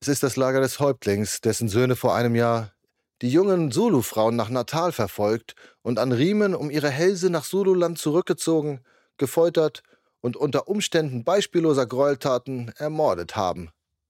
Es ist das Lager des Häuptlings, dessen Söhne vor einem Jahr die jungen Zulu-Frauen nach Natal verfolgt und an Riemen um ihre Hälse nach Zululand zurückgezogen, gefoltert und unter Umständen beispielloser Gräueltaten ermordet haben.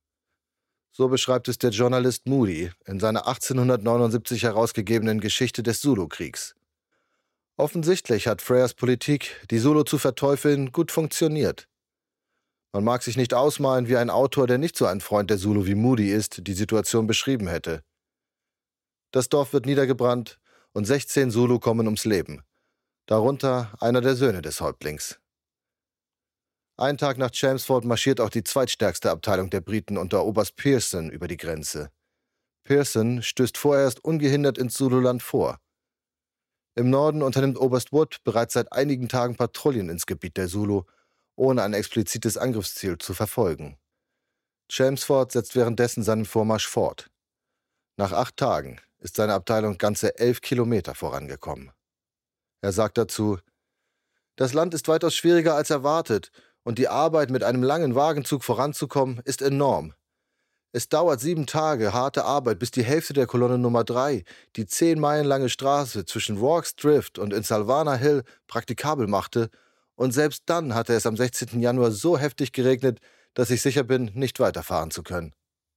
So beschreibt es der Journalist Moody in seiner 1879 herausgegebenen Geschichte des Zulu-Kriegs. Offensichtlich hat Freyers Politik, die Zulu zu verteufeln, gut funktioniert. Man mag sich nicht ausmalen, wie ein Autor, der nicht so ein Freund der Zulu wie Moody ist, die Situation beschrieben hätte. Das Dorf wird niedergebrannt und 16 Zulu kommen ums Leben, darunter einer der Söhne des Häuptlings. Einen Tag nach Chelmsford marschiert auch die zweitstärkste Abteilung der Briten unter Oberst Pearson über die Grenze. Pearson stößt vorerst ungehindert ins Zululand vor. Im Norden unternimmt Oberst Wood bereits seit einigen Tagen Patrouillen ins Gebiet der Zulu, ohne ein explizites Angriffsziel zu verfolgen. Chelmsford setzt währenddessen seinen Vormarsch fort. Nach 8 Tagen ist seine Abteilung ganze 11 Kilometer vorangekommen. Er sagt dazu: Das Land ist weitaus schwieriger als erwartet und die Arbeit, mit einem langen Wagenzug voranzukommen, ist enorm. Es dauert 7 Tage harte Arbeit, bis die Hälfte der Kolonne Nummer 3 die 10 Meilen lange Straße zwischen Rorke's Drift und Insalvana Hill praktikabel machte, und selbst dann hatte es am 16. Januar so heftig geregnet, dass ich sicher bin, nicht weiterfahren zu können.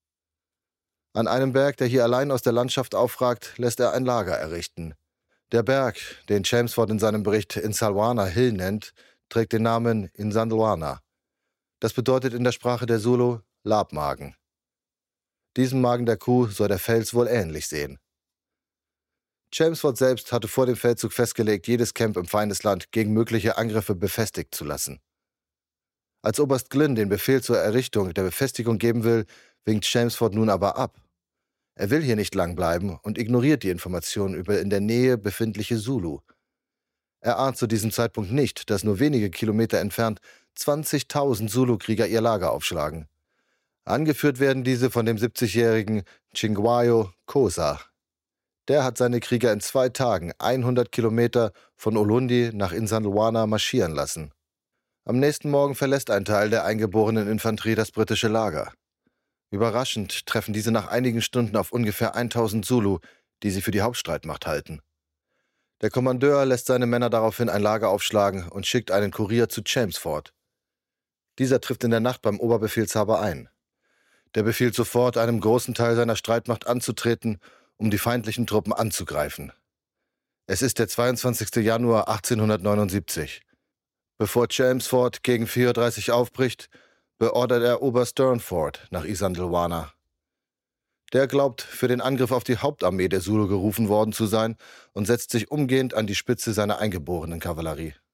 An einem Berg, der hier allein aus der Landschaft aufragt, lässt er ein Lager errichten. Der Berg, den Chelmsford in seinem Bericht Insalvana Hill nennt, trägt den Namen Insandlwana. Das bedeutet in der Sprache der Zulu Labmagen. Diesem Magen der Kuh soll der Fels wohl ähnlich sehen. Chelmsford selbst hatte vor dem Feldzug festgelegt, jedes Camp im Feindesland gegen mögliche Angriffe befestigt zu lassen. Als Oberst Glynn den Befehl zur Errichtung der Befestigung geben will, winkt Chelmsford nun aber ab. Er will hier nicht lang bleiben und ignoriert die Informationen über in der Nähe befindliche Zulu. Er ahnt zu diesem Zeitpunkt nicht, dass nur wenige Kilometer entfernt 20.000 Zulu-Krieger ihr Lager aufschlagen. Angeführt werden diese von dem 70-jährigen Chingwayo Khoza. Der hat seine Krieger in 2 Tagen 100 Kilometer von Ulundi nach Insandlwana marschieren lassen. Am nächsten Morgen verlässt ein Teil der eingeborenen Infanterie das britische Lager. Überraschend treffen diese nach einigen Stunden auf ungefähr 1000 Zulu, die sie für die Hauptstreitmacht halten. Der Kommandeur lässt seine Männer daraufhin ein Lager aufschlagen und schickt einen Kurier zu Chelmsford. Dieser trifft in der Nacht beim Oberbefehlshaber ein. Der befiehlt sofort, einem großen Teil seiner Streitmacht anzutreten, um die feindlichen Truppen anzugreifen. Es ist der 22. Januar 1879. Bevor Chelmsford gegen 4:30 Uhr aufbricht, beordert er Oberst Sternford nach Isandlwana. Der glaubt, für den Angriff auf die Hauptarmee der Zulu gerufen worden zu sein und setzt sich umgehend an die Spitze seiner eingeborenen Kavallerie.